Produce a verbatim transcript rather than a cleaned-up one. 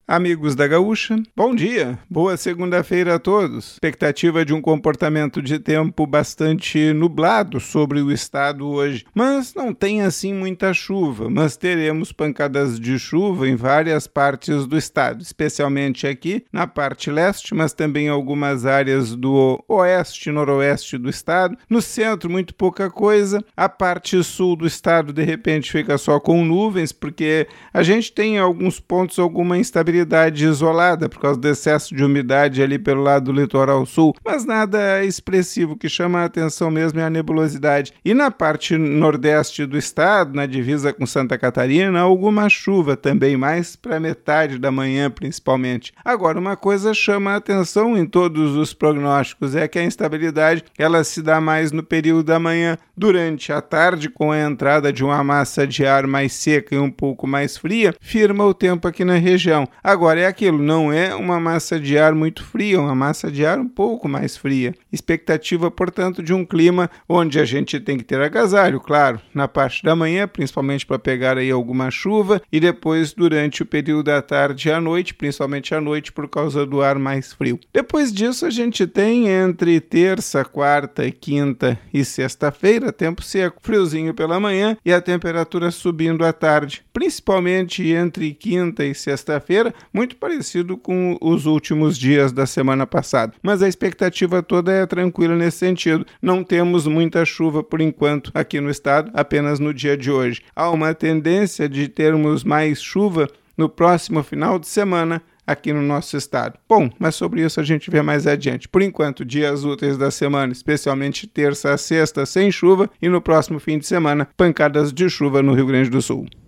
Amigos da Gaúcha, bom dia, boa segunda-feira a todos. Expectativa de um comportamento de tempo bastante nublado sobre o estado hoje, mas não tem assim muita chuva, mas teremos pancadas de chuva em várias partes do estado, especialmente aqui na parte leste, mas também em algumas áreas do oeste e noroeste do estado. No centro, muito pouca coisa. A parte sul do estado, de repente, fica só com nuvens, porque a gente tem em alguns pontos alguma instabilidade isolada por causa do excesso de umidade ali pelo lado do litoral sul, mas nada expressivo. O que chama a atenção mesmo é a nebulosidade. E na parte nordeste do estado, na divisa com Santa Catarina, alguma chuva também, mais para metade da manhã principalmente. Agora, uma coisa chama a atenção em todos os prognósticos, é que a instabilidade ela se dá mais no período da manhã. Durante a tarde, com a entrada de uma massa de ar mais seca e um pouco mais fria, firma o tempo aqui na região. Agora é aquilo, não é uma massa de ar muito fria, é uma massa de ar um pouco mais fria. Expectativa, portanto, de um clima onde a gente tem que ter agasalho, claro, na parte da manhã, principalmente para pegar aí alguma chuva, e depois durante o período da tarde e à noite, principalmente à noite por causa do ar mais frio. Depois disso a gente tem entre terça, quarta, quinta e sexta-feira, tempo seco, friozinho pela manhã e a temperatura subindo à tarde, principalmente entre quinta e sexta-feira, muito parecido com os últimos dias da semana passada. Mas a expectativa toda é tranquila nesse sentido. Não temos muita chuva por enquanto aqui no estado, apenas no dia de hoje. Há uma tendência de termos mais chuva no próximo final de semana aqui no nosso estado. Bom, mas sobre isso a gente vê mais adiante. Por enquanto, dias úteis da semana, especialmente terça a sexta, sem chuva, e no próximo fim de semana, pancadas de chuva no Rio Grande do Sul.